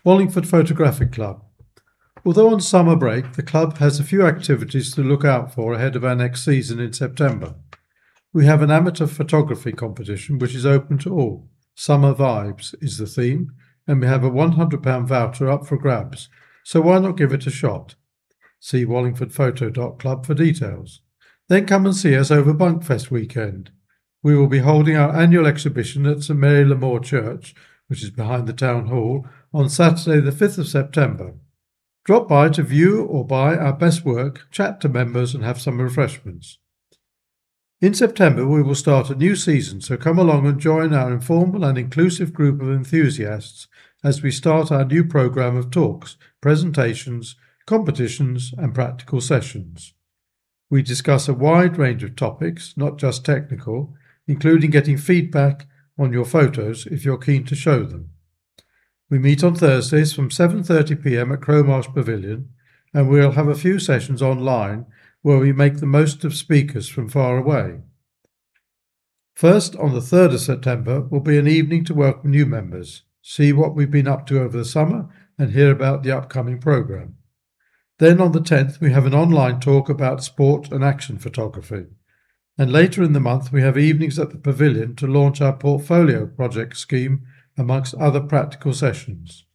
Wallingford Photographic Club. Although on summer break, the club has a few activities to look out for ahead of our next season in September. We have an amateur photography competition which is open to all. Summer Vibes is the theme, and we have a £100 voucher up for grabs, so why not give it a shot? See wallingfordphoto.club for details. Then come and see us over Bunkfest weekend. We will be holding our annual exhibition at St Mary Le More Church, which is behind the Town Hall, on Saturday the 5th of September. Drop by to view or buy our best work, chat to members and have some refreshments. In September we will start a new season, so come along and join our informal and inclusive group of enthusiasts as we start our new programme of talks, presentations, competitions and practical sessions. We discuss a wide range of topics, not just technical, including getting feedback on your photos if you're keen to show them. We meet on Thursdays from 7:30 p.m. at Crowmarsh Pavilion, and we'll have a few sessions online where we make the most of speakers from far away. First, on the 3rd of September, will be an evening to welcome new members, see what we've been up to over the summer and hear about the upcoming programme. Then on the 10th, we have an online talk about sport and action photography. And later in the month, we have evenings at the Pavilion to launch our portfolio project scheme amongst other practical sessions.